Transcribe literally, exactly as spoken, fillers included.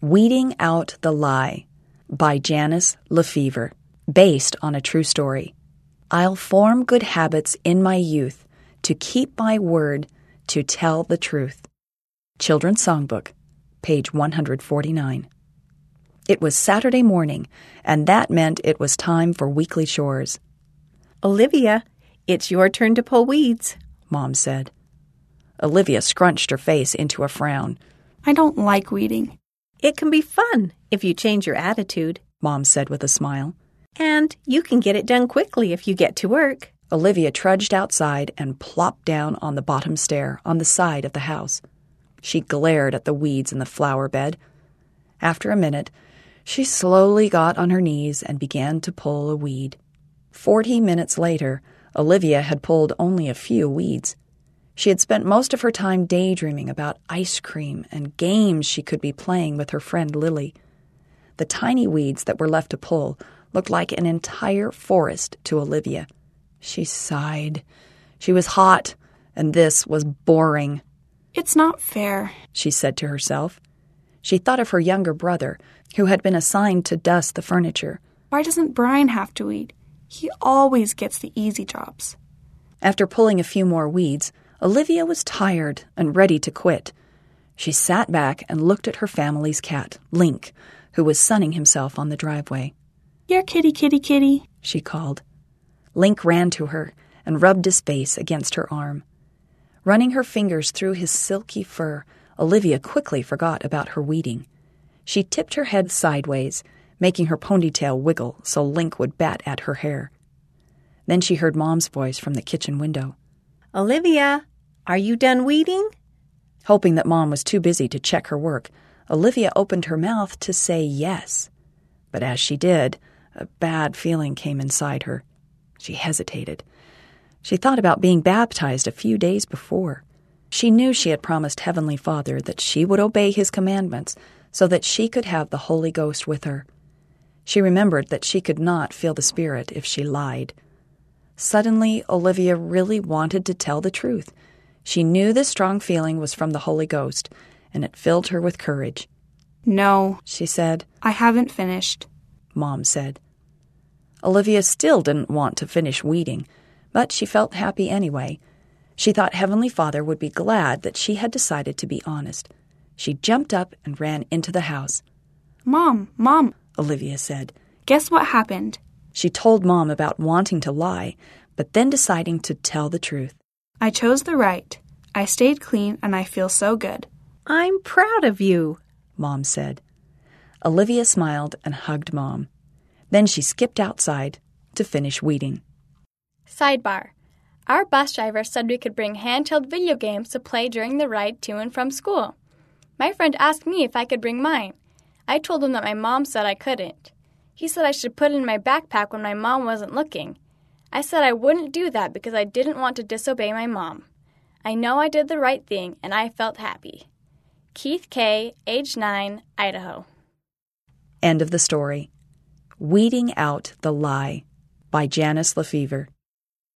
Weeding Out the Lie by Janice LeFever, based on a true story. I'll form good habits in my youth to keep my word, to tell the truth. Children's Songbook, page one hundred forty-nine. It was Saturday morning, and that meant it was time for weekly chores. Olivia, it's your turn to pull weeds, Mom said. Olivia scrunched her face into a frown. I don't like weeding. It can be fun if you change your attitude, Mom said with a smile. And you can get it done quickly if you get to work. Olivia trudged outside and plopped down on the bottom stair on the side of the house. She glared at the weeds in the flower bed. After a minute, she slowly got on her knees and began to pull a weed. Forty minutes later, Olivia had pulled only a few weeds. She had spent most of her time daydreaming about ice cream and games she could be playing with her friend Lily. The tiny weeds that were left to pull looked like an entire forest to Olivia. She sighed. She was hot, and this was boring. It's not fair, she said to herself. She thought of her younger brother, who had been assigned to dust the furniture. Why doesn't Brian have to weed? He always gets the easy jobs. After pulling a few more weeds, Olivia was tired and ready to quit. She sat back and looked at her family's cat, Link, who was sunning himself on the driveway. Here, kitty, kitty, kitty, she called. Link ran to her and rubbed his face against her arm. Running her fingers through his silky fur, Olivia quickly forgot about her weeding. She tipped her head sideways, making her ponytail wiggle so Link would bat at her hair. Then she heard Mom's voice from the kitchen window. Olivia, are you done weeding? Hoping that Mom was too busy to check her work, Olivia opened her mouth to say yes. But as she did, a bad feeling came inside her. She hesitated. She thought about being baptized a few days before. She knew she had promised Heavenly Father that she would obey His commandments so that she could have the Holy Ghost with her. She remembered that she could not feel the Spirit if she lied. Suddenly, Olivia really wanted to tell the truth. She knew this strong feeling was from the Holy Ghost, and it filled her with courage. No, she said. I haven't finished, Mom said. Olivia still didn't want to finish weeding, but she felt happy anyway. She thought Heavenly Father would be glad that she had decided to be honest. She jumped up and ran into the house. Mom, Mom, Olivia said. Guess what happened? She told Mom about wanting to lie, but then deciding to tell the truth. I chose the right. I stayed clean, and I feel so good. I'm proud of you, Mom said. Olivia smiled and hugged Mom. Then she skipped outside to finish weeding. Sidebar. Our bus driver said we could bring handheld video games to play during the ride to and from school. My friend asked me if I could bring mine. I told him that my mom said I couldn't. He said I should put it in my backpack when my mom wasn't looking. I said I wouldn't do that because I didn't want to disobey my mom. I know I did the right thing, and I felt happy. Keith K., age nine, Idaho. End of the story. Weeding Out the Lie by Janice LeFever.